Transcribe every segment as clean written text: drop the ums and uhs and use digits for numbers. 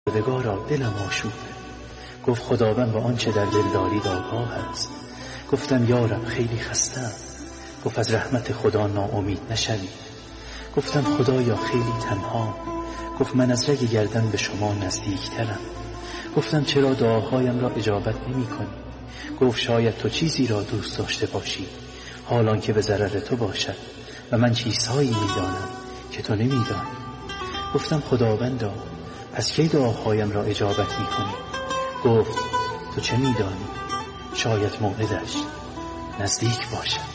روزگارا دلم آشوبه. گفت خداوند با آنچه در دل دارید آگاه است. گفتم یا رب خیلی خستم. گفت از رحمت خدا ناامید نشوید. گفتم خدایا خیلی تنها. گفت من از رگ گردن به شما نزدیکترم. گفتم چرا دعاهایم را اجابت نمی کنی؟ گفت شاید تو چیزی را دوست داشته باشی حالان که به ضرر تو باشد و من چیزهایی میدانم که تو نمیدانی. گفتم خداوندا از کی دعاهایم را اجابت می کنی؟ گفت تو چه میدانی؟ شاید موعدش نزدیک باشد.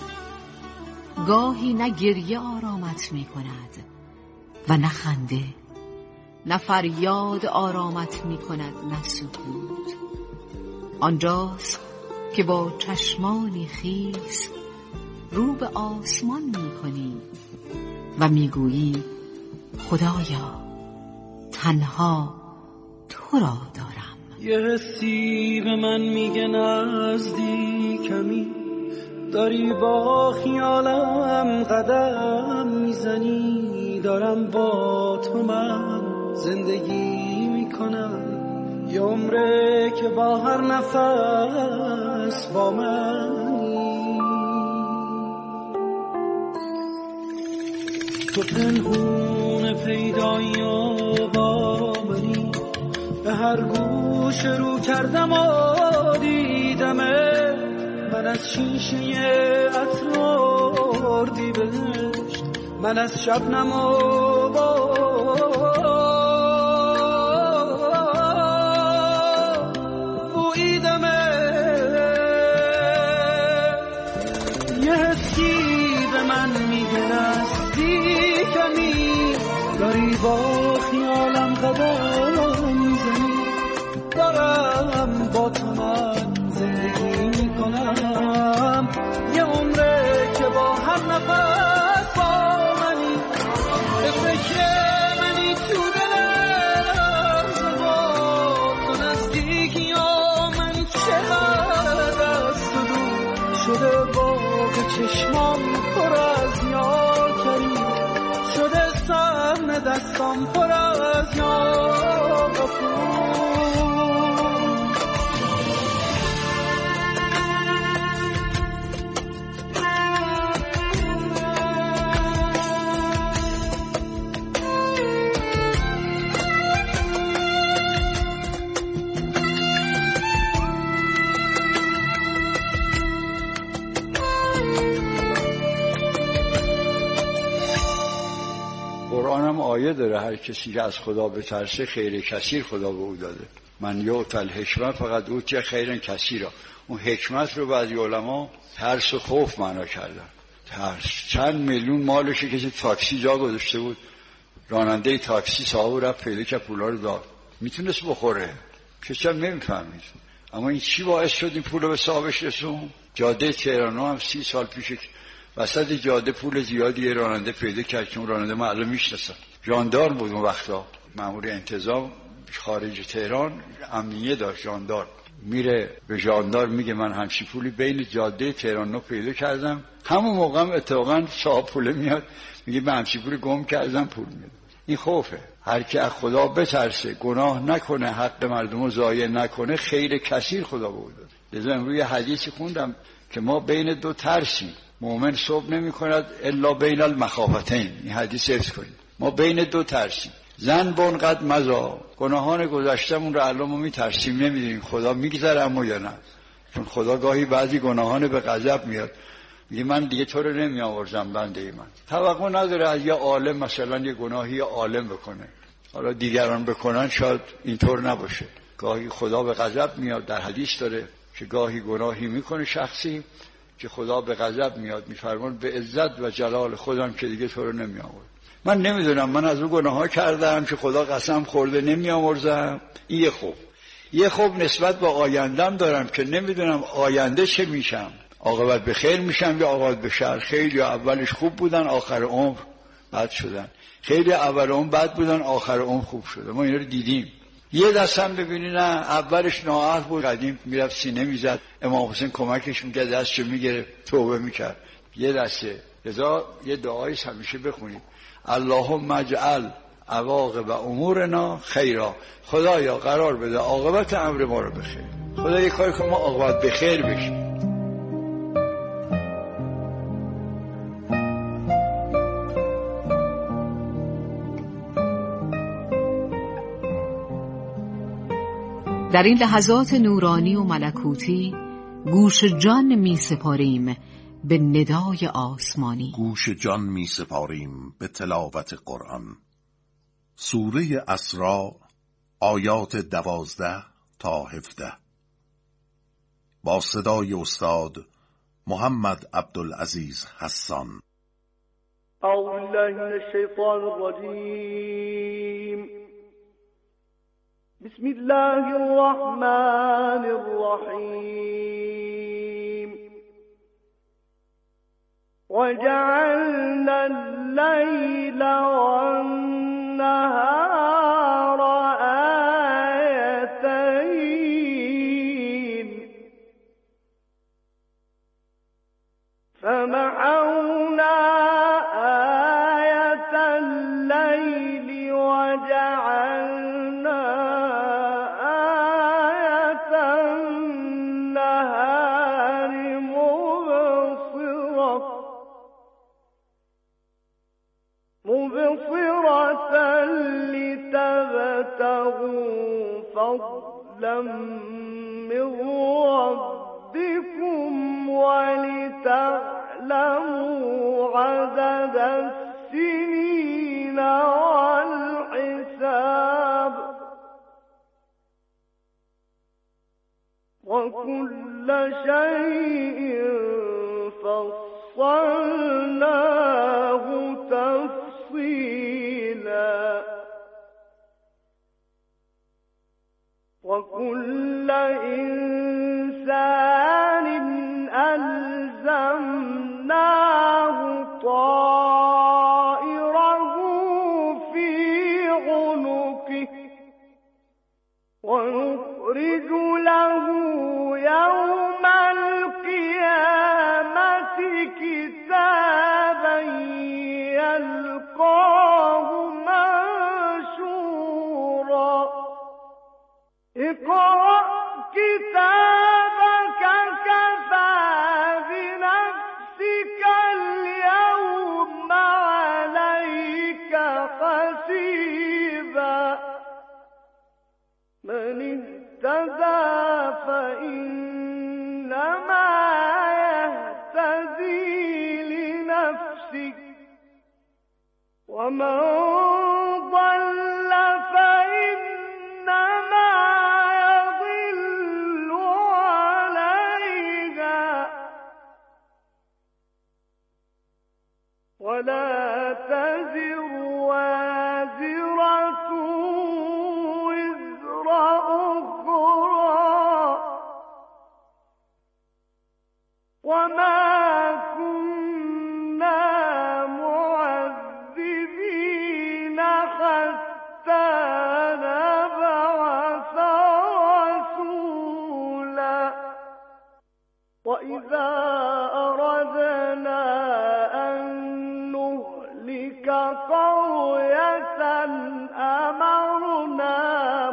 گاهی نه گریه آرامت می کند و نه خنده، نه فریاد آرامت می کند نه سکوت. آنجاست که با چشمانی خیس رو به آسمان می کنی و می گویی خدایا تنها تو را دارم. یه حسی به من میگه نزدیکمی، داری با خیالم قدم میزنی، دارم با تو من زندگی میکنم. یه عمره که با هر نفس با منی، تو پنهون پیدایی و با منی. به هر گوش رو کردم و دیدمه، من از شیشه عطر اردی بهشت، من از شبنم و بویدمه. یه حسی به من میگه نزدیکمی، داری با خیالم قدم میزنی، دارم با تو من زندگی میکنم. یه عمره که با هر نفس با منی، به فکر منی تو دلم با تو نزدیکی یا من چقدر از تو دور شده. باغ چشمام پر از یار کریم شده، سهم دستام پر از یار غفور. قرآنم آیه داره هر کسی که از خدا بترسه خیر کثیر خدا به او داده. من یؤتی الحکمة فقد اوتی خیرا کثیرا. اون حکمت رو بعضی علما ترس و خوف معنا کردن. ترس چند میلیون مالش کسی تاکسی جا گذاشته بود، راننده تاکسی صاحب رفت پیدا که پولا رو داد، میتونست بخوره کسی هم نمیفهمید، اما این چی باعث شد این پول به صاحبش رسون؟ جاده تهران هم 30 سال پیش وسط جاده پول زیادی راننده پیدا کرد که اون راننده معلوم میشناسن، ژاندارم بود اون وقتا، مأمور انتظام خارج تهران امنیه داشت. ژاندار میره به ژاندار میگه من همچین پولی بین جاده تهران رو پیدا کردم. همون موقع هم اتفاقا صاحب پول میاد میگه من همچین پولی گم کردم، پول میاد. این خوفه. هر کی از خدا بترسه، گناه نکنه، حق مردم رو ضایع نکنه، خیر کثیر خدا به او داده. لذا امروز یه حدیثی خوندم که ما بین دو ترسیم. مؤمن صبح نمی کند الا بین المخافتین. این حدیث حفظ کنید. ما بین دو ترسیم. زن بون قد مزا، گناهان گذشتمون رو الان ما میترسیم، نمیدونیم خدا میگذره اما یا نه. چون خدا گاهی بعضی گناهان به غضب میاد میگه من دیگه تو رو نمیآورزم بنده من. توقع نداره از یه عالم مثلا یه گناهی عالم بکنه، حالا دیگران بکنن شاید اینطور نباشه. گاهی خدا به غضب میاد. در حدیث داره که گاهی گناهی میکنه شخصی که خدا به غضب میاد، میفرمان به عزت و جلال خودم که دیگه تو رو نمیآورم. من نمیدونم من از اون گناه‌ها کردم که خدا قسم خورده نمیآورزم. این یه خوب نسبت به آیندم دارم که نمیدونم آینده چه میشم، عاقبت به خیر میشم یا عاقبت به شر. خیلی اولش خوب بودن آخر عمر بد شدن، خیلی اول عمر بد بودن آخر عمر خوب شدن. ما اینا رو دیدیم. یه دستم ببینی نه اولش نااهل بود، قدیم میرفت سینه میزد، امام حسین کمکش میکرد، دستشو میگرفت توبه میکرد. یه دسته. لذا یه دعایی همیشه بخونید، اللهم اجعل عواقب امورنا خیرا. خدایا قرار بده عاقبت امر ما رو بخیر. خدا یک کاری که ما عاقبت بخیر بشیم. در این لحظات نورانی و ملکوتی گوش جان می سپاریم به ندای آسمانی. گوش جان می سپاریم به تلاوت قرآن. سوره اسراء آیات 12 تا 17 با صدای استاد محمد عبدالعزیز حسان. اعوذ بالله من الشیطان الرجیم. بسم الله الرحمن الرحیم. وجعلنا الليل والنهار آيتين فمحونا آية الليل وجعلنا آية النهار مبصرة لتبتغوا فضلا من ربكم ولتعلموا عدد السنين والحساب وكل شيء فصلناه تفصيلا وكل إنسان ألزمناه طائره في عنقه ونخرج له يوم القيامة كتابا يلقاه منشورا اقرأ كتابك كفى بنفسك اليوم عليك حسيبا من اهتدى فإنما يهتدي لنفسه ومن ضل فإنما يضل عليها ولا تزر وازرة وزر أخرى وما كنا معذبين حتى نبعث رسولا وإذا أردنا أن نهلك قرية أمرنا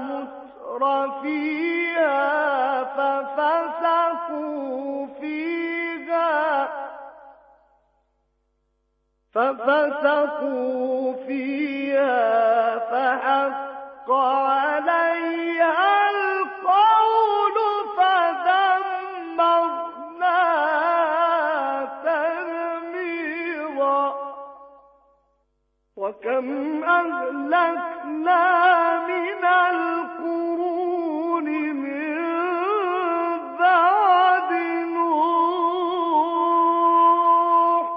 مترفيها ففسقوا فيها فحق عليها القول فدمرناها تدميرا وكم أهلكنا من القرون من بعد نوح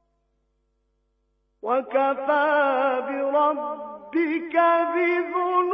وكفى بربك بذنوب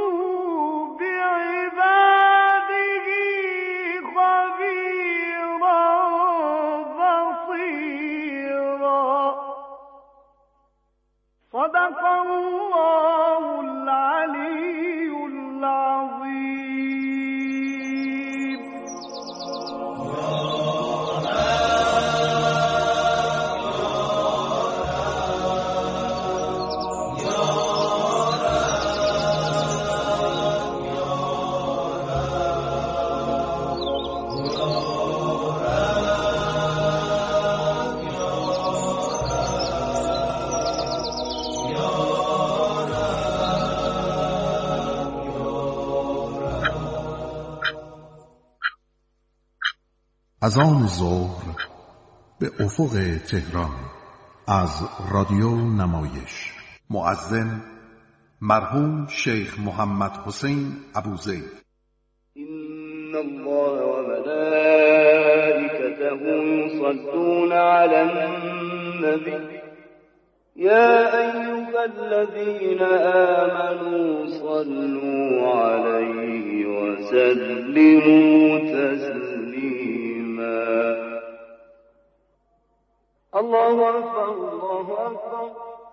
اذان ظهر به افق تهران از رادیو نمایش. مؤذن مرحوم شیخ محمد حسین ابوزید. إن الله وملائكته يصلون على النبي يا أيها الذين آمنوا صلوا عليه وسلموا تسليما. الله أكبر الله أكبر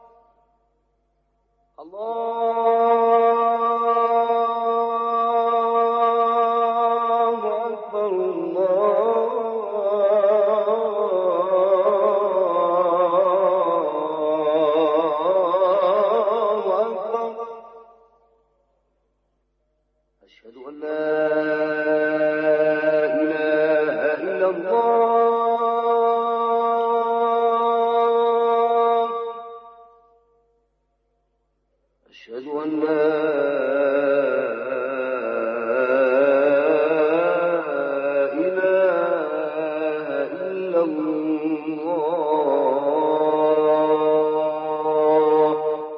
الله أكبر الله أكبر. أشهد أن لا إله إلا الله. أشهد أن لا إله إلا الله.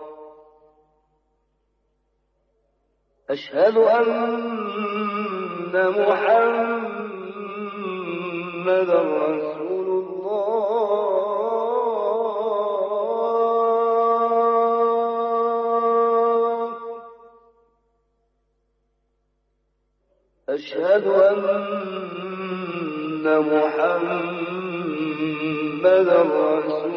أشهد أن محمدا رسول الله. أشهد أن محمدا رسول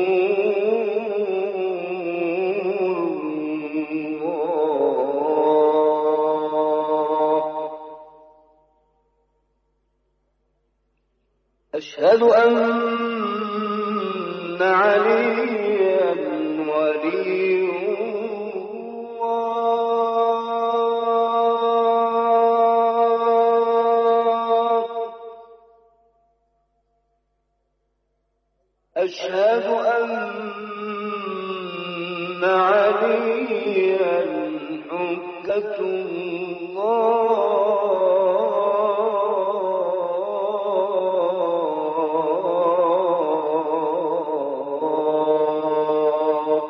الله. أشهد أن عليا ولي الله. أشهد أن عليا حجة الله.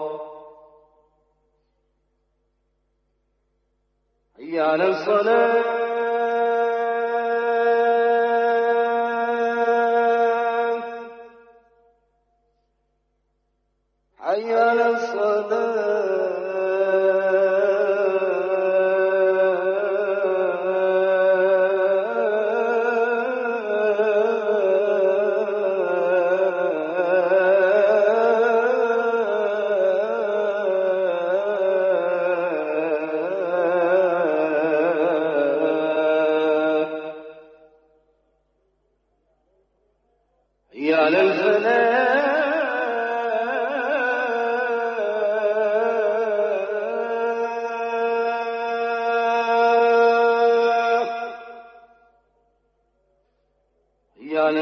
حي على الصلاة. حي على الصلاة. حي على الفلاح. حي على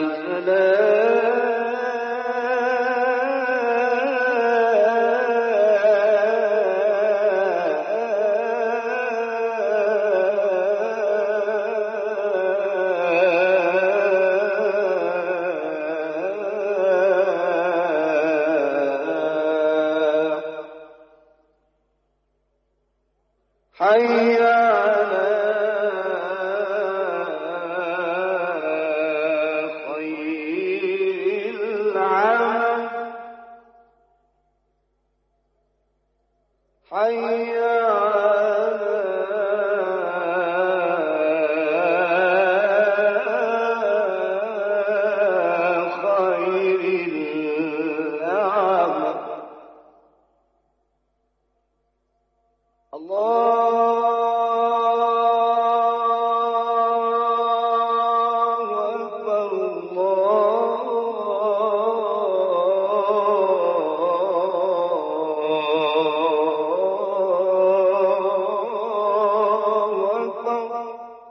الفلاح. حي على خير العمل. حي على خير العمل. الله أكبر الله أكبر.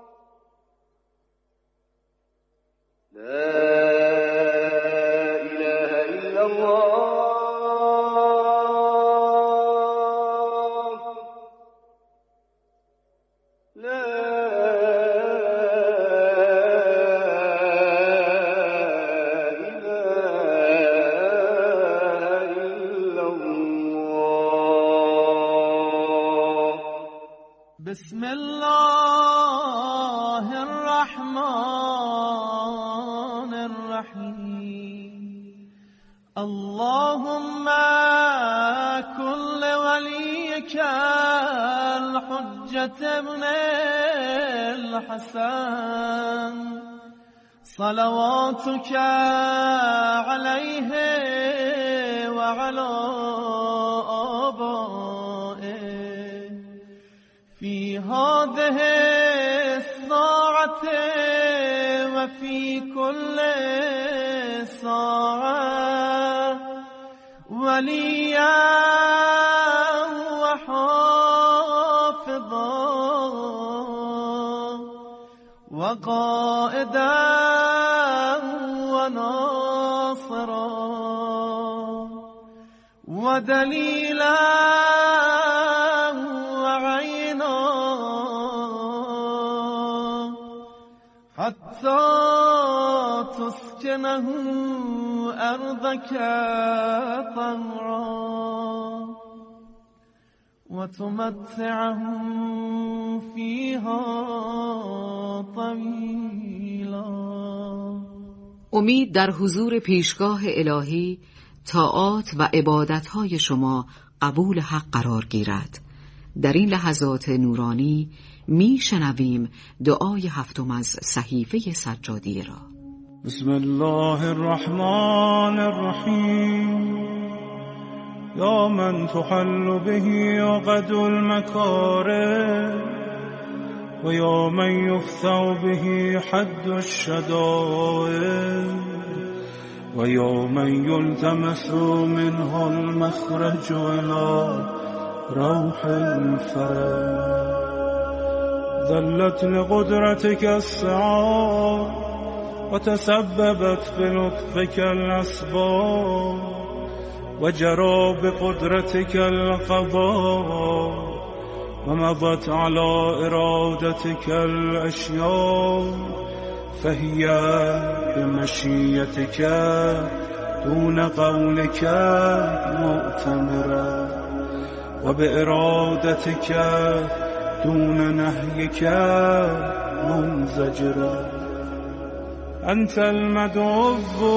لا إله إلا الله. لا بسم الله الرحمن الرحیم اللهم كل وليك الحجة ابن الحسن صلواتك عليه وعلى آبائه في هذه الساعة وفي كل ساعة وليا وحافظا وقائدا وناصرا ودليلا وعينا حتى تسكنه أرضك طوعا وتمتعهم فيها طويلا. امید در حضور پیشگاه الهی طاعات و عبادتهای شما قبول حق قرار گیرد. در این لحظات نورانی می شنویم دعای هفتم از صحیفه سجادیه را. بسم الله الرحمن الرحیم یا من تحل به عقد المکاره و یا من یفتح به حد الشدائد و یا من یلتمس منها المخرج الى روح الفرج ذلت لقدرتك السعار وتسببت في لطفك الأسباب وجرى بقدرتك القضاء ومضت على إرادتك الأشياء فهي بمشيتك دون قولك مؤتمرة وبإرادتك دون نهيك منزجرة. أنت المدعو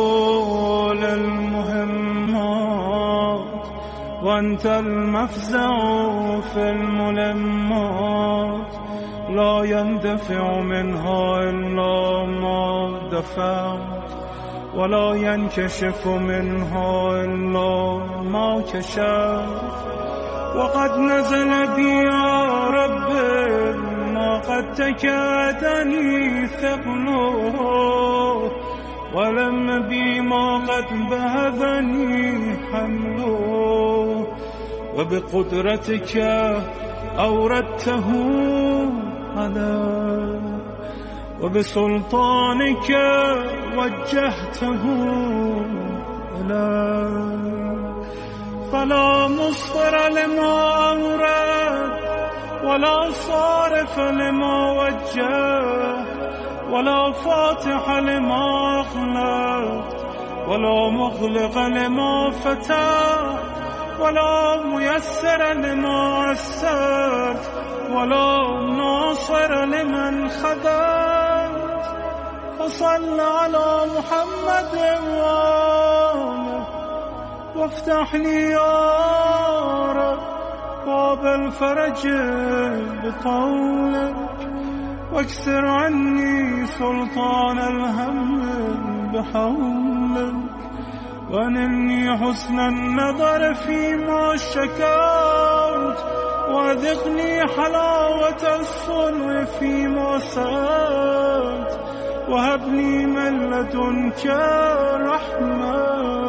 للمهمات وأنت المفزع في الملمات لا يندفع منها إلا ما دفعت ولا ينكشف منها إلا ما كشفت. وقد نزل بي يا رب ما قد تكادني ثقله ولم بي ما قد بهذني حمله وبقدرتك أوردته علي وبسلطانك وجهته إلي فلا مصدر لما أورد ولا صارف لما وجه ولا فاتح لما أغلق ولا مغلق لما فتح ولا ميسر لما عسرت ولا ناصر لمن خذلت. فصل على محمد وآله وافتح لي يا رب باب الفرج بقولك واكسر عني سلطان الهم بحولك وانلني حسن النظر فيما شكوت وأذقني حلاوة الصنع فيما سألت وهبني من لدنك رحمة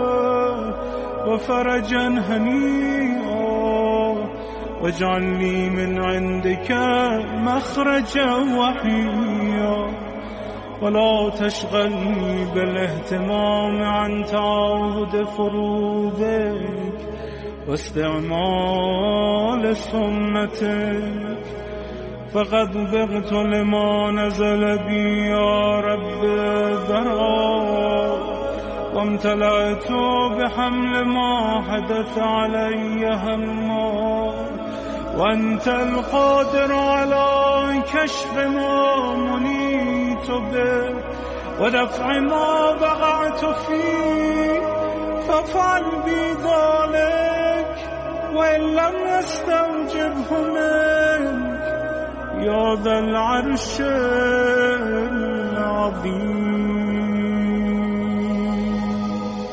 وفرجا هنيئا واجعل لي من عندك مخرجا وحيا ولا تشغلني بالاهتمام عن تعاهد فروضك واستعمال سنتك فقد بغت لما نزل بي يا رب ذرا وامتلأت بحمل ما حدث علي هما وأنت القادر على كشف ما منيت به ودفع ما وقعت فيه فافعل بي ذلك وإن لم نستوجبه منك يا ذا العرش العظیم.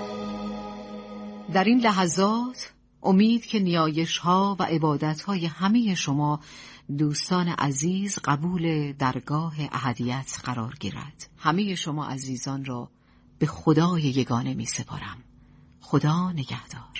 در این لحظات امید که نیایش‌ها و عبادت‌های همه شما دوستان عزیز قبول درگاه احدیت قرار گیرد. همه شما عزیزان را به خدای یگانه می سپارم. خدا نگهدار.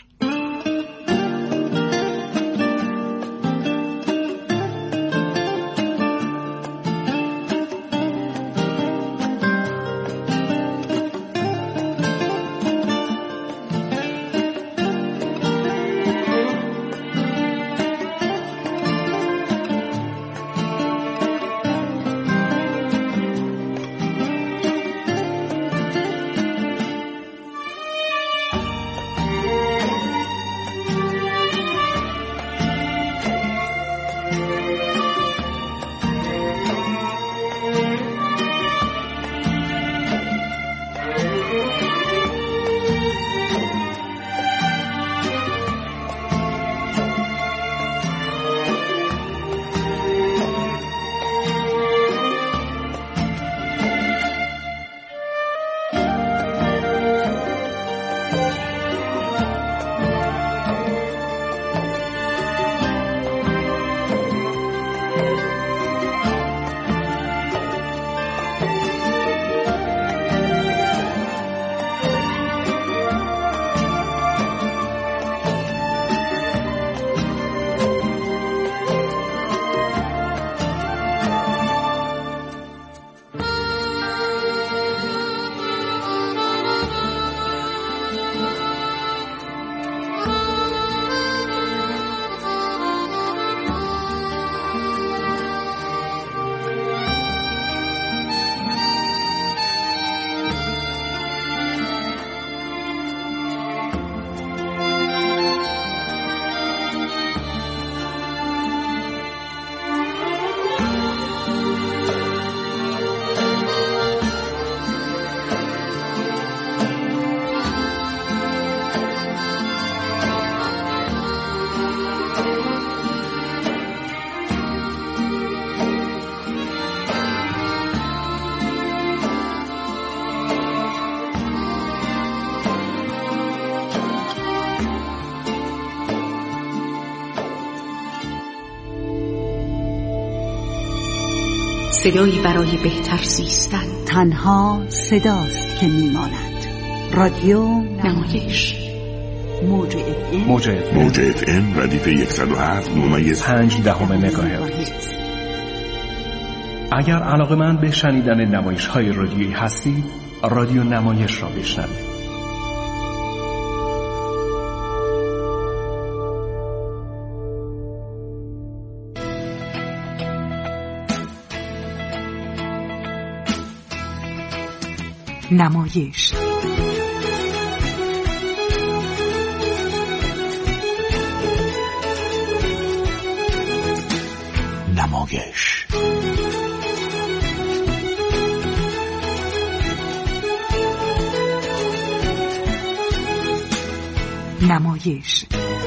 صدایی برای بهتر زیستن. تنها صداست که میماند. رادیو نمایش. موج FM ردیف 107.5 مگاهرتز. اگر علاقه‌مند به شنیدن نمایش‌های رادیویی هستید، رادیو نمایش را بشنوید. نمایش. نمایش. نمایش.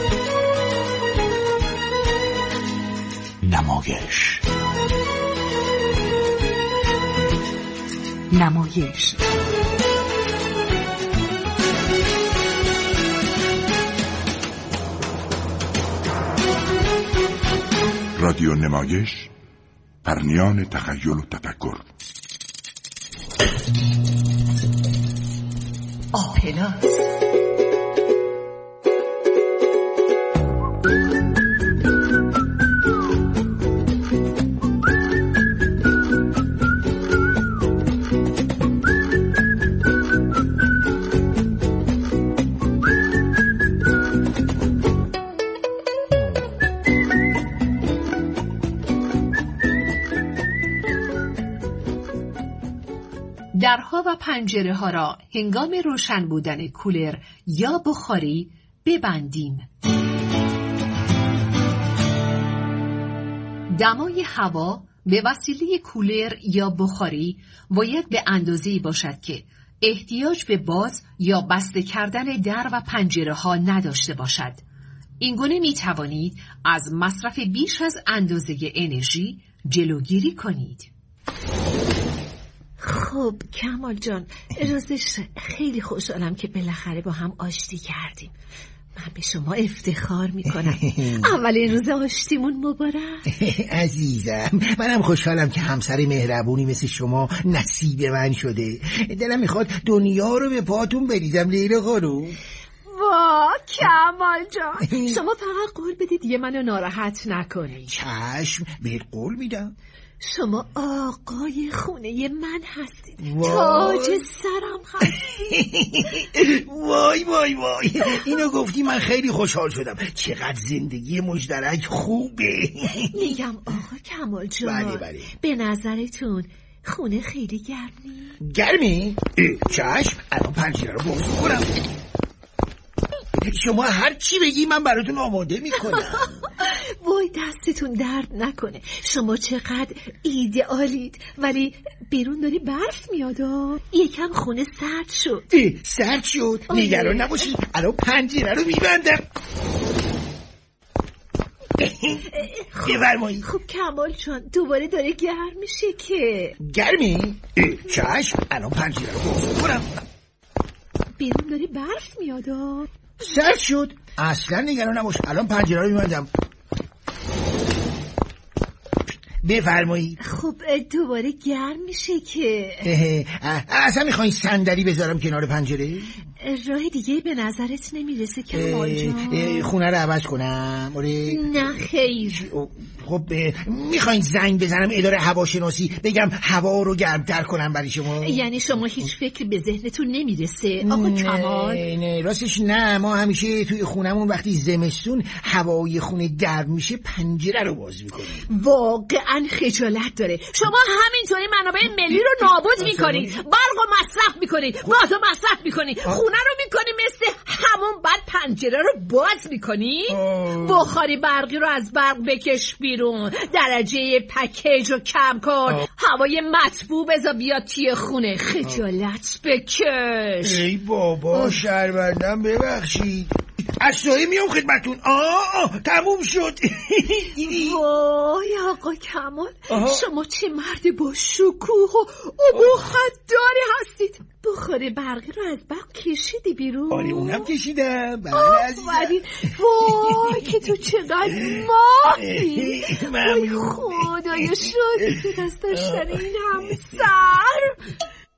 نمایش. نمایش. رادیو نمایش، پرنیان تخیل و تفکر. آپلاس. درها و پنجره ها را هنگام روشن بودن کولر یا بخاری ببندیم. دمای هوا به وسیله کولر یا بخاری باید به اندازه‌ای باشد که احتیاج به باز یا بسته کردن در و پنجره ها نداشته باشد. این گونه می توانید از مصرف بیش از اندازه انرژی جلوگیری کنید. خب کمال جان، راستش خیلی خوشحالم که بالاخره با هم آشتی کردیم. من به شما افتخار میکنم. اولین روز آشتیمون مبارک. عزیزم، منم خوشحالم که همسر مهربونی مثل شما نصیب من شده. دلم میخواد دنیا رو به پاتون بریزم لیلا خانوم. وا کمال جان، شما فقط قول بدید دیگه منو ناراحت نکنید. چشم، بهت قول میدم. شما آقای خونه من هستید، تاج سرم هستید. وای وای وای، اینو گفتی من خیلی خوشحال شدم. چقدر زندگی مشترک خوبه. میگم آقا کمال جان، بله. به نظرتون خونه خیلی گرمی؟ گرمی؟ چشم، الان پنجره رو باز کنم. شما هر چی بگی من براتون آماده میکنم. وای دستتون درد نکنه. شما چقدر ایدئالید، ولی بیرون داری برف میاد. یکم خونه سرد شد. سرد شد؟ نگران نباشید، الان پنجره رو میبندم. بفرمایید. خب کمال جان، دوباره داره گرم میشه که. گرمی؟ چشم، الان پنجره رو باز کنم. بیرون داره برف میاد. سرد شد؟ اصلا نگران نباش، الان پنجره رو میبندم. بفرمایید. خب دوباره گرم میشه که. اصلا میخواین صندلی بذارم کنار پنجره؟ راه دیگه به نظرت نمیرسه کمال جان؟ خونه رو عوض کنم؟ نه خیر. خب میخواین زنگ بزنم اداره هواشناسی بگم هوا رو گرمتر کنم برای شما؟ یعنی شما هیچ فکر به ذهنتون نمیرسه آقا کمال؟ نه راستش نه، ما همیشه توی خونمون وقتی زمستون هوای خونه گرم میشه پنجره رو باز میکنیم. واقعا خجالت داره. شما همینطوری منابع ملی رو نابود میکنید، برق رو مصرف میکنید، گاز رو مصرف میکنید، خونه رو میکنید مثل همون، بعد پنجره رو باز میکنید. بخاری برقی رو از برق بکش بیرون، درجه پکیج رو کم کن، هوای مطبوع بذار بیاد توی خونه. خجالت بکش. ای بابا شرمندم، ببخشید. اصلاحی میام خدمتون. تموم شد. وای آقا کمال، شما چه مرد با شکوه و ابهت‌داری هستید. بخاره برقی رو از برق کشیدی بیرون؟ آره اونم کشیدم. بله عزیزم. وای که تو چقدر ماهی. وای خدایا شد که دست داشتن این همسر.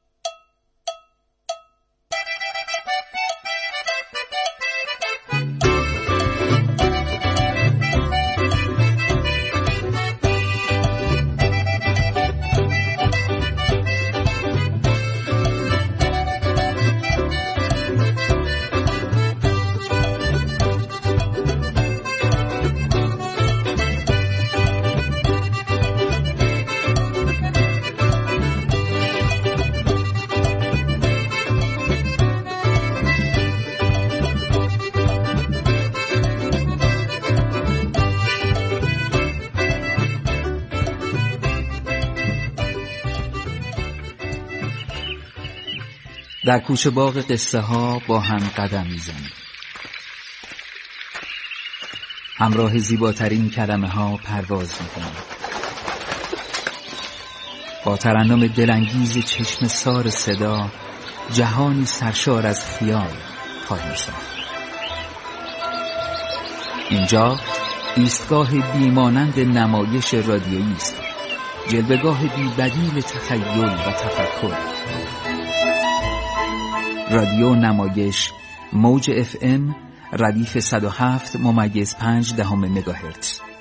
در کوچه باغ قصه ها با هم قدم میزنیم. همراه زیباترین کلمه ها پرواز میکنیم. با ترنم دلانگیز چشم سار صدا جهانی سرشار از خیال خواهیم ساخت. اینجا ایستگاه بیمانند نمایش رادیویی است، جلوه‌گاه بی‌بدیل تخیل و تفکر. رادیو نمایش، موج FM ردیف 107.5 مگاهرتز.